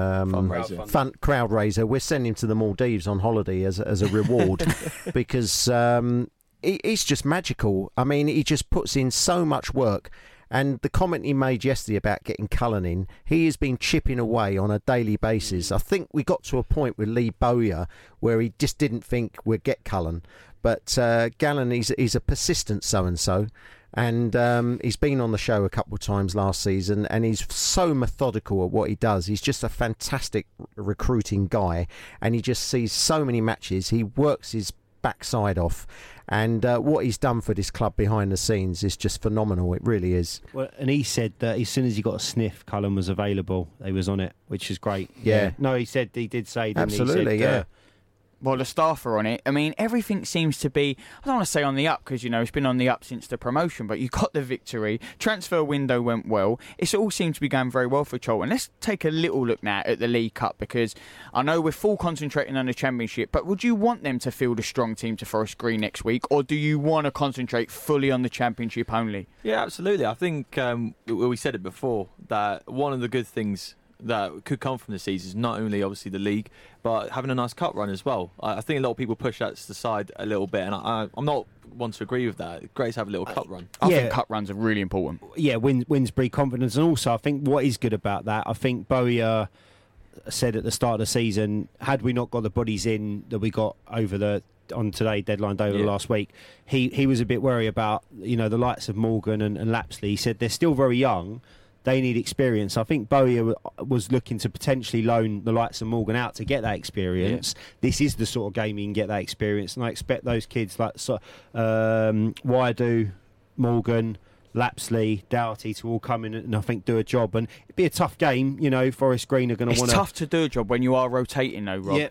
Speaker 4: Crowd raiser. We're sending him to the Maldives on holiday as a reward because he's just magical. I mean, he just puts in so much work. And the comment he made yesterday about getting Cullen in, he has been chipping away on a daily basis. I think we got to a point with Lee Bowyer where he just didn't think we'd get Cullen. But Gallen, he's a persistent so-and-so. And he's been on the show a couple of times last season, and he's so methodical at what he does. He's just a fantastic recruiting guy, and he just sees so many matches. He works his backside off. And what he's done for this club behind the scenes is just phenomenal. It really is.
Speaker 5: Well, and he said that as soon as he got a sniff, Cullen was available. He was on it, which is great.
Speaker 4: Yeah.
Speaker 5: No, he did say.
Speaker 4: Absolutely, yeah.
Speaker 3: Well, the staff are on it. I mean, everything seems to be, I don't want to say on the up, because, it's been on the up since the promotion, but you got the victory. Transfer window went well. It all seems to be going very well for Charlton. Let's take a little look now at the League Cup, because I know we're full concentrating on the Championship, but would you want them to field a strong team to Forest Green next week, or do you want to concentrate fully on the Championship only?
Speaker 6: Yeah, absolutely. I think we said it before, that one of the good things that could come from the season is not only obviously the league, but having a nice cup run as well. I think a lot of people push that to the side a little bit, and I'm not one to agree with that. It's great to have a little cup run.
Speaker 3: I think cup runs are really important.
Speaker 5: Yeah, wins breed confidence, and also I think what is good about that, I think Bowyer said at the start of the season, had we not got the bodies in that we got on today deadline day over the last week, he was a bit worried about the likes of Morgan and Lapsley. He said they're still very young. They need experience. I think Bowyer was looking to potentially loan the likes of Morgan out to get that experience. Yeah. This is the sort of game you can get that experience, and I expect those kids like Waidu, Morgan, Lapsley, Doughty to all come in and I think do a job. And it'd be a tough game. Forest Green are going to want to.
Speaker 3: It's tough to do a job when you are rotating, though, Rob.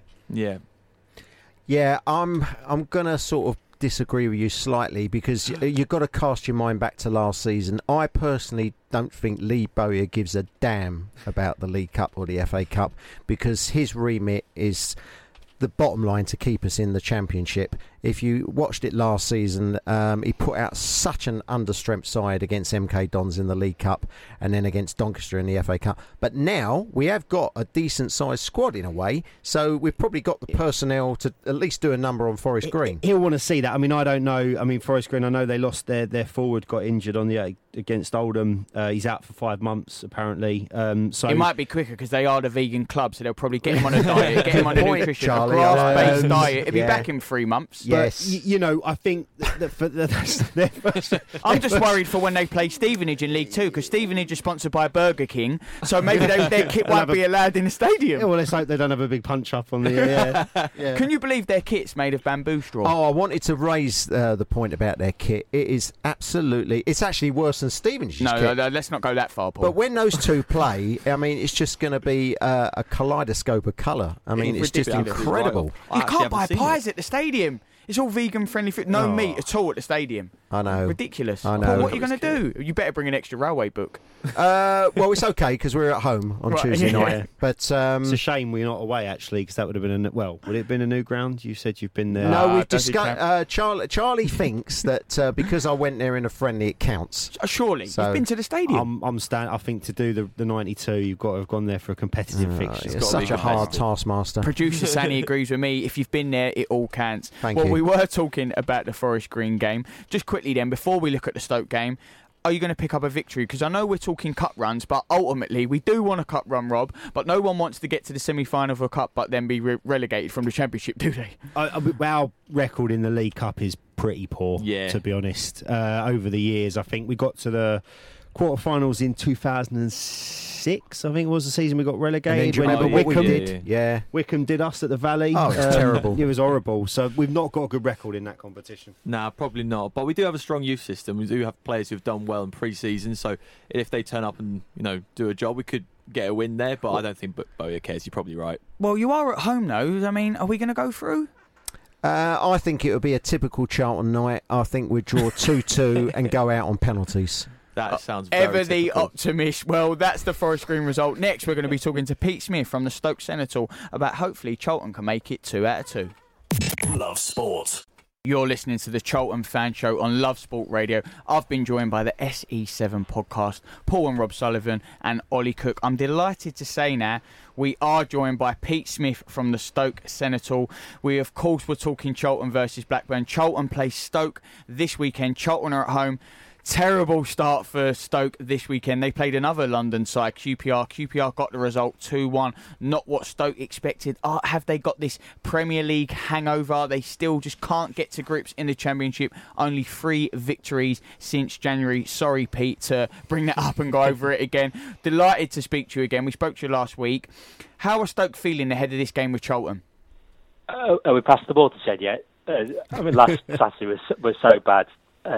Speaker 4: Yeah. I'm going to sort of disagree with you slightly, because you've got to cast your mind back to last season. I personally don't think Lee Bowyer gives a damn about the League Cup or the FA Cup, because his remit is the bottom line to keep us in the Championship. If you watched it last season, he put out such an understrength side against MK Dons in the League Cup and then against Doncaster in the FA Cup. But now we have got a decent sized squad in a way, so we've probably got the personnel to at least do a number on Forest Green.
Speaker 5: He'll want to see that. I mean, I don't know. I mean, Forest Green, I know they lost their forward, got injured on the against Oldham. He's out for 5 months apparently. So
Speaker 3: it might be quicker because they are the vegan club, so they'll probably get him on a diet, get him on a nutrition, a grass-based diet. He'll be back in 3 months.
Speaker 4: Yes.
Speaker 5: But, I think that for their first...
Speaker 3: I'm just worried for when they play Stevenage in League 2, because Stevenage is sponsored by Burger King, so maybe their kit won't be allowed in the stadium.
Speaker 5: Yeah, well, let's hope they don't have a big punch-up on the...
Speaker 3: Yeah. Can you believe their kit's made of bamboo straw?
Speaker 4: Oh, I wanted to raise the point about their kit. It is absolutely... It's actually worse than Stevenage's kit.
Speaker 3: No, let's not go that far, Paul.
Speaker 4: But when those two play, I mean, it's just going to be a kaleidoscope of colour. I mean, it's just incredible.
Speaker 3: You can't buy pies at the stadium. It's all vegan-friendly food. No meat at all at the stadium.
Speaker 4: I know.
Speaker 3: Ridiculous.
Speaker 4: I know.
Speaker 3: Paul, what are you going to do? You better bring an extra railway book.
Speaker 4: Well, it's okay because we're at home on Tuesday night. But
Speaker 5: it's a shame we're not away, actually, because that would have been would it have been a new ground? You said you've been there.
Speaker 4: No, we've discussed. Charlie thinks that because I went there in a friendly, it counts.
Speaker 3: Surely. You've been to the stadium.
Speaker 5: I think to do the 92, you've got to have gone there for a competitive fixture.
Speaker 4: It's such a hard taskmaster.
Speaker 3: Producer Sani agrees with me. If you've been there, it all counts.
Speaker 4: Thank you.
Speaker 3: We were talking about the Forest Green game. Just quickly then, before we look at the Stoke game, are you going to pick up a victory? Because I know we're talking cup runs, but ultimately we do want a cup run, Rob. But no one wants to get to the semi-final of a cup but then be relegated from the Championship, do they?
Speaker 5: Our record in the League Cup is pretty poor, to be honest. Over the years, I think we got to the quarterfinals in 2006. I think it was the season we got relegated.
Speaker 4: Do you remember what Wickham did? Yeah,
Speaker 5: Wickham did us at the Valley.
Speaker 4: Oh, it was terrible.
Speaker 5: It was horrible. So we've not got a good record in that competition.
Speaker 6: Nah, probably not. But we do have a strong youth system. We do have players who've done well in pre-season. So if they turn up and do a job, we could get a win there. But I don't think Bowyer cares. You're probably right.
Speaker 3: Well, you are at home though. I mean, are we going to go through?
Speaker 4: I think it would be a typical Charlton night. I think we'd draw 2-2 and go out on penalties.
Speaker 6: That sounds very
Speaker 3: ever the
Speaker 6: typical.
Speaker 3: Optimist. Well, that's the Forest Green result. Next, we're going to be talking to Pete Smith from the Stoke Senegal about hopefully Charlton can make it 2 out of 2.
Speaker 2: Love Sport.
Speaker 3: You're listening to the Charlton Fan Show on Love Sport Radio. I've been joined by the SE7 podcast, Paul and Rob Sullivan and Ollie Cook. I'm delighted to say now we are joined by Pete Smith from the Stoke Senegal. We, of course, were talking Charlton versus Blackburn. Charlton plays Stoke this weekend. Charlton are at home. Terrible start for Stoke this weekend. They played another London side, QPR. QPR got the result 2-1. Not what Stoke expected. Have they got this Premier League hangover? They still just can't get to grips in the Championship. Only 3 victories since January. Sorry, Pete, to bring that up and go over it again. Delighted to speak to you again. We spoke to you last week. How are Stoke feeling ahead of this game with Charlton?
Speaker 9: Are we past the watershed yet? Last Saturday was so bad.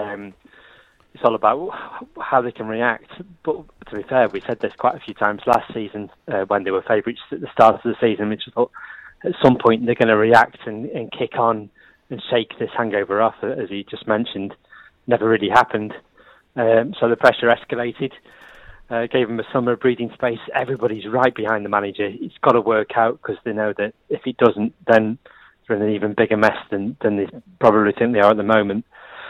Speaker 9: It's all about how they can react. But to be fair, we said this quite a few times last season when they were favourites at the start of the season, which I thought at some point they're going to react and kick on and shake this hangover off, as he just mentioned. Never really happened. So the pressure escalated, gave them a summer of breathing space. Everybody's right behind the manager. It's got to work out because they know that if it doesn't, then they're in an even bigger mess than they probably think they are at the moment.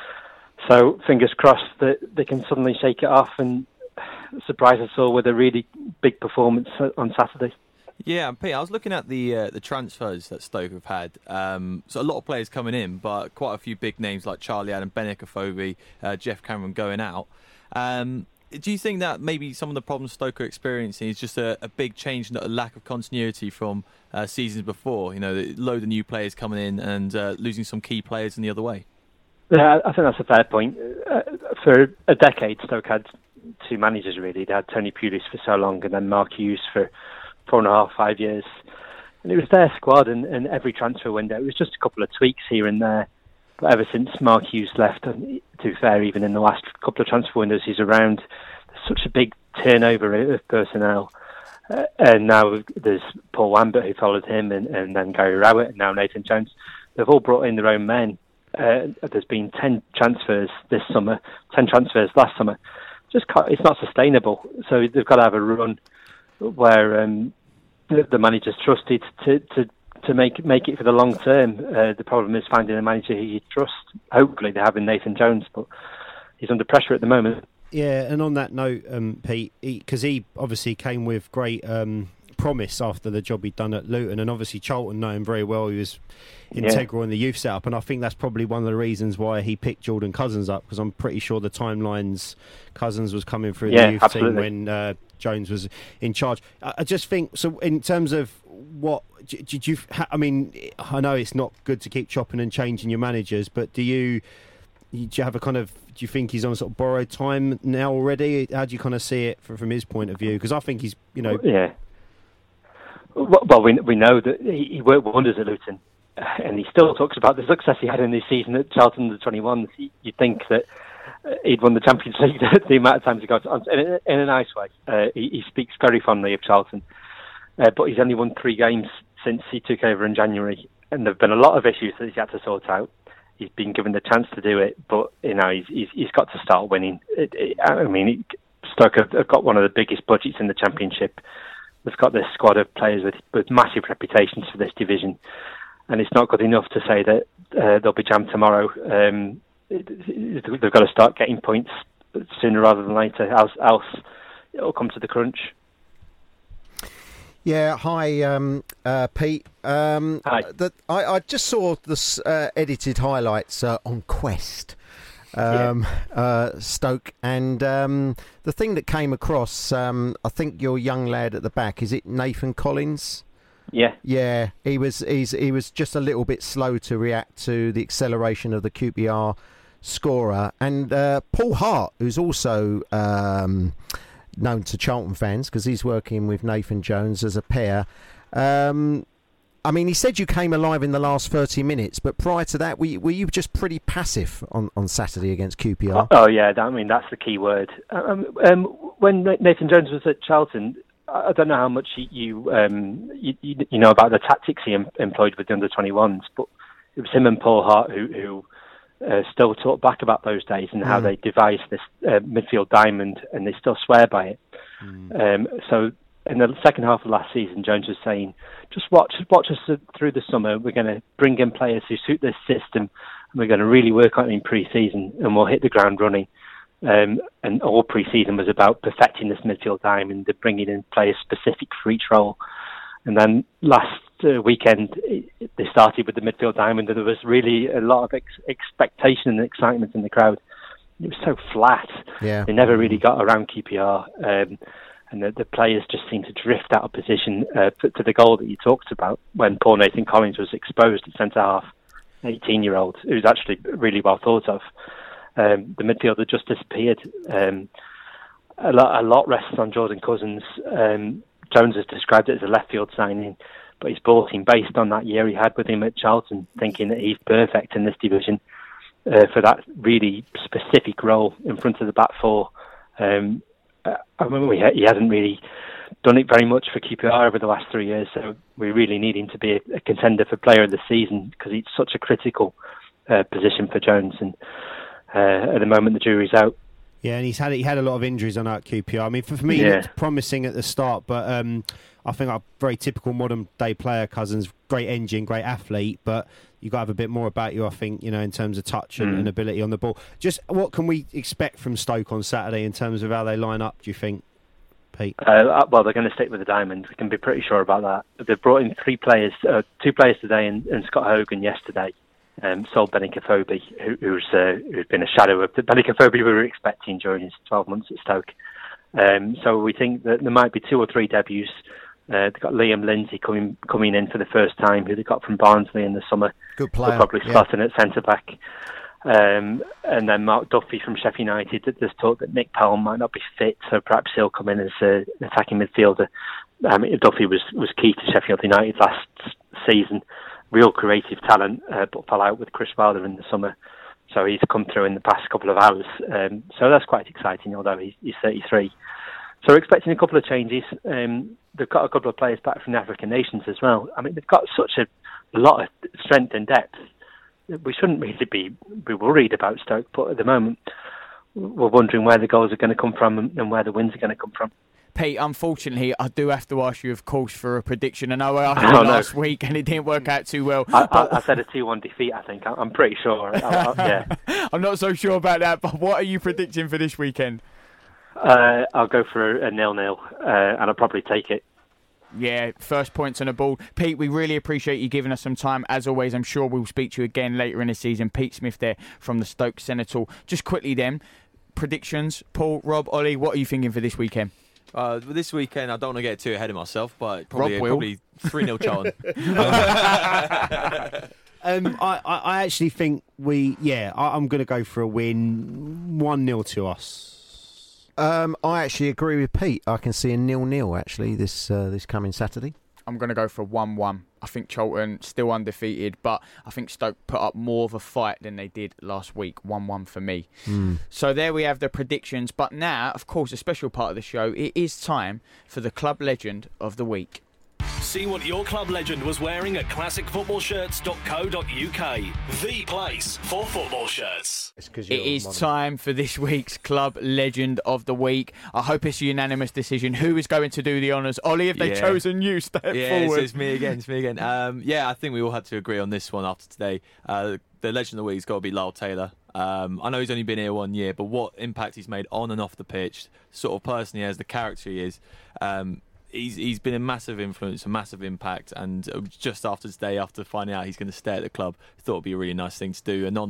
Speaker 9: So fingers crossed that they can suddenly shake it off and surprise us all with a really big performance on Saturday.
Speaker 6: Yeah, Pete, I was looking at the transfers that Stoke have had. So a lot of players coming in, but quite a few big names like Charlie Adam, Benik Afobe, Jeff Cameron going out. Do you think that maybe some of the problems Stoke are experiencing is just a big change and a lack of continuity from seasons before? A load of new players coming in and losing some key players in the other way.
Speaker 9: Yeah, I think that's a fair point. For a decade, Stoke had 2 managers, really. They had Tony Pulis for so long and then Mark Hughes for 4.5, 5 years. And it was their squad and every transfer window. It was just a couple of tweaks here and there. But ever since Mark Hughes left, and to be fair, even in the last couple of transfer windows he's around, there's such a big turnover of personnel. And now there's Paul Lambert who followed him and then Gary Rowett and now Nathan Jones. They've all brought in their own men. There's been 10 transfers this summer, 10 transfers last summer. It's not sustainable. So they've got to have a run where the manager's trusted to make it for the long term. The problem is finding a manager who you trust. Hopefully they have in Nathan Jones, but he's under pressure at the moment.
Speaker 5: Yeah, and on that note, Pete, because he obviously came with great promise after the job he'd done at Luton, and obviously Charlton know him very well. He was integral in the youth setup, and I think that's probably one of the reasons why he picked Jordan Cousins up, because I'm pretty sure the timelines Cousins was coming through the youth team when Jones was in charge. I just think, so in terms of what did you I mean, I know it's not good to keep chopping and changing your managers, but do you have a kind of, do you think he's on sort of borrowed time now already? How do you kind of see it from his point of view? Because I think he's,
Speaker 9: yeah. Well, we know that he worked wonders at Luton, and he still talks about the success he had in this season at Charlton under 21s. You'd think that he'd won the Champions League the amount of times he got in a nice way. He speaks very fondly of Charlton, but he's only won 3 games since he took over in January, and there've been a lot of issues that he's had to sort out. He's been given the chance to do it, but he's got to start winning. Stoke have got one of the biggest budgets in the Championship. They've got this squad of players with massive reputations for this division, and it's not good enough to say that they'll be jammed tomorrow. They've got to start getting points sooner rather than later, else it'll come to the crunch.
Speaker 4: Yeah, hi, Pete.
Speaker 9: Hi.
Speaker 4: I just saw the edited highlights on Quest. Stoke. And the thing that came across, I think your young lad at the back, is it Nathan Collins?
Speaker 9: Yeah,
Speaker 4: he was just a little bit slow to react to the acceleration of the QPR scorer. And Paul Hart, who's also known to Charlton fans because he's working with Nathan Jones as a pair. I mean, he said you came alive in the last 30 minutes, but prior to that, were you just pretty passive on Saturday against QPR?
Speaker 9: Oh yeah, that's the key word. When Nathan Jones was at Charlton, I don't know how much you know about the tactics he employed with the under-21s, but it was him and Paul Hart who still talk back about those days and how they devised this midfield diamond, and they still swear by it. So in the second half of last season, Jones was saying, just watch us through the summer. We're going to bring in players who suit this system, and we're going to really work on it in pre-season, and we'll hit the ground running. And all pre-season was about perfecting this midfield diamond and bringing in players specific for each role. And then last weekend, they started with the midfield diamond, and there was really a lot of expectation and excitement in the crowd. It was so flat.
Speaker 4: Yeah.
Speaker 9: They never really got around QPR. And the players just seemed to drift out of position to the goal that you talked about when Paul Nathan Collins was exposed at centre-half, 18-year-old, who was actually really well thought of. The midfielder just disappeared. A lot rests on Jordan Cousins. Jones has described it as a left field signing, but he's brought him based on that year he had with him at Charlton, thinking that he's perfect in this division for that really specific role in front of the back four. I remember he hasn't really done it very much for QPR over the last 3 years, so we really need him to be a contender for player of the season because it's such a critical position for Jones, and at the moment the jury's out.
Speaker 5: Yeah, and he had a lot of injuries on that QPR. I mean, for me, he looked promising at the start, but I think a very typical modern day player, Cousins, great engine, great athlete, but you've got to have a bit more about you, I think, in terms of touch and ability on the ball. Just what can we expect from Stoke on Saturday in terms of how they line up, do you think, Pete?
Speaker 9: Well, they're going to stick with the diamond. We can be pretty sure about that. They've brought in 3 players, 2 players today and Scott Hogan yesterday. Sold Benik Afobe, who's been a shadow of the Benik Afobe we were expecting during his 12 months at Stoke. So we think that there might be 2 or 3 debuts. They've got Liam Lindsay coming in for the first time, who they got from Barnsley in the summer.
Speaker 4: Good player.
Speaker 9: They'll probably slot in at centre-back. And then Mark Duffy from Sheffield United. There's talk that Nick Powell might not be fit, so perhaps he'll come in as an attacking midfielder. Duffy was key to Sheffield United last season. Real creative talent, but fell out with Chris Wilder in the summer. So he's come through in the past couple of hours. So that's quite exciting, although he's 33. So we're expecting a couple of changes. They've got a couple of players back from the African nations as well. I mean, they've got such a lot of strength and depth. We shouldn't really be worried about Stoke, but at the moment, we're wondering where the goals are going to come from and where the wins are going to come from.
Speaker 3: Pete, unfortunately, I do have to ask you, of course, for a prediction. I know I asked you last week and it didn't work out too well.
Speaker 9: I said a 2-1 defeat, I think. I'm pretty sure. Yeah.
Speaker 3: I'm not so sure about that, but what are you predicting for this weekend?
Speaker 9: I'll go for a 0-0, and I'll probably take it.
Speaker 3: Yeah, first points on the ball. Pete, we really appreciate you giving us some time. As always, I'm sure we'll speak to you again later in the season. Pete Smith there from the Stoke Senegal. Just quickly then, predictions. Paul, Rob, Ollie, what are you thinking for this weekend?
Speaker 6: This weekend, I don't want to get too ahead of myself, but probably 3-0 Charlton.
Speaker 5: I actually think I'm going to go for a win, 1-0 to us.
Speaker 4: I actually agree with Pete. I can see a 0-0 actually this coming Saturday.
Speaker 3: I'm going to go for 1-1. I think Charlton still undefeated, but I think Stoke put up more of a fight than they did last week. 1-1 for me. So there we have the predictions. But now, of course, a special part of the show, it is time for the Club Legend of the Week.
Speaker 2: See what your club legend was wearing at classicfootballshirts.co.uk. The place for football shirts.
Speaker 3: It is time for this week's Club Legend of the Week. I hope it's a unanimous decision. Who is going to do the honours? Ollie, have they chosen you? Step forward.
Speaker 6: It's me again. I think we all had to agree on this one after today. The Legend of the Week's got to be Lyle Taylor. I know he's only been here 1 year, but what impact he's made on and off the pitch, sort of person he is, the character he is. He's been a massive influence, a massive impact, and just after today, after finding out he's going to stay at the club, I thought it'd be a really nice thing to do, an honour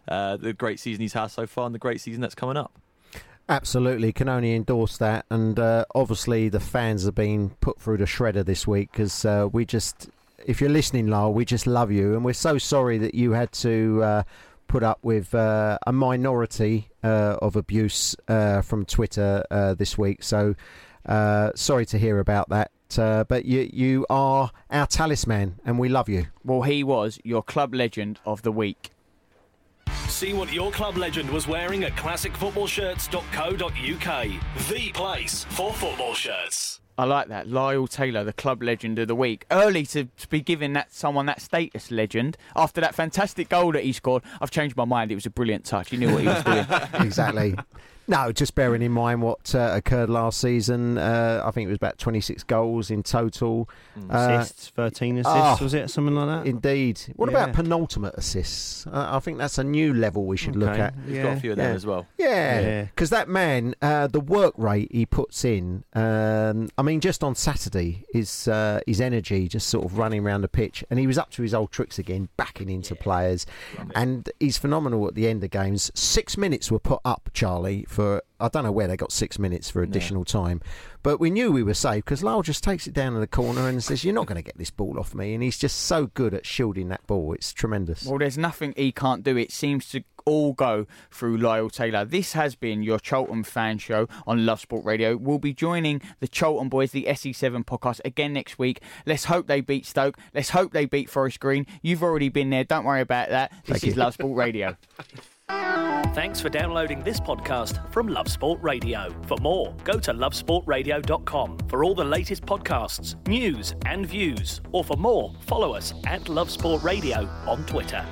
Speaker 6: the great season he's had so far and the great season that's coming up.
Speaker 4: Absolutely, can only endorse that. And obviously the fans have been put through the shredder this week because if you're listening, Lyle, we just love you. And we're so sorry that you had to put up with a minority of abuse from Twitter this week. So sorry to hear about that. But you are our talisman and we love you.
Speaker 3: Well, he was your club legend of the week.
Speaker 2: See what your club legend was wearing at classicfootballshirts.co.uk. The place for football shirts.
Speaker 3: I like that. Lyle Taylor, the club legend of the week. Early to be giving someone that status, legend. After that fantastic goal that he scored, I've changed my mind. It was a brilliant touch. He knew what he was doing.
Speaker 4: Exactly. No, just bearing in mind what occurred last season. I think it was about 26 goals in total.
Speaker 5: Assists, 13 assists, was it? Something like that?
Speaker 4: Indeed. What about penultimate assists? I think that's a new level we should look at.
Speaker 6: He's got a few of them as well.
Speaker 4: Yeah, because that man, the work rate he puts in, I mean, just on Saturday, his energy just sort of running around the pitch, and he was up to his old tricks again, backing into players, and he's phenomenal at the end of games. 6 minutes were put up, Charlie, for I don't know where they got 6 minutes for additional time, but we knew we were safe because Lyle just takes it down in the corner and says, "You're not going to get this ball off me," and he's just so good at shielding that ball. It's tremendous.
Speaker 3: Well, there's nothing he can't do. It seems to all go through Lyle Taylor. This has been your Cholton Fan Show on Love Sport Radio. We'll be joining the Cholton boys, the SE7 podcast, again next week. Let's hope they beat Stoke. Let's hope they beat Forest Green. You've already been there. Don't worry about that. This is Love Sport Radio.
Speaker 2: Thanks for downloading this podcast from Love Sport Radio. For more, go to lovesportradio.com for all the latest podcasts, news and views. Or for more, follow us at Love Sport Radio on Twitter.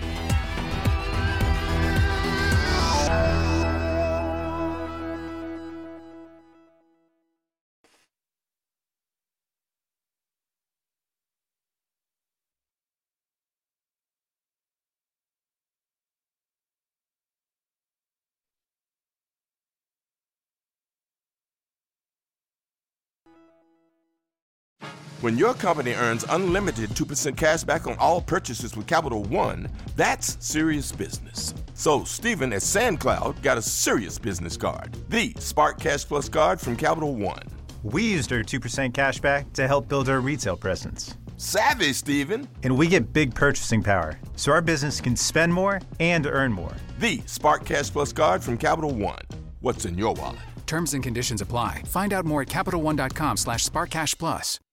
Speaker 10: When your company earns unlimited 2% cash back on all purchases with Capital One, that's serious business. So Stephen at SandCloud got a serious business card, the Spark Cash Plus card from Capital One.
Speaker 11: We used our 2% cash back to help build our retail presence.
Speaker 10: Savvy, Stephen.
Speaker 11: And we get big purchasing power, so our business can spend more and earn more.
Speaker 10: The Spark Cash Plus card from Capital One. What's in your wallet?
Speaker 12: Terms and conditions apply. Find out more at CapitalOne.com/SparkCashPlus.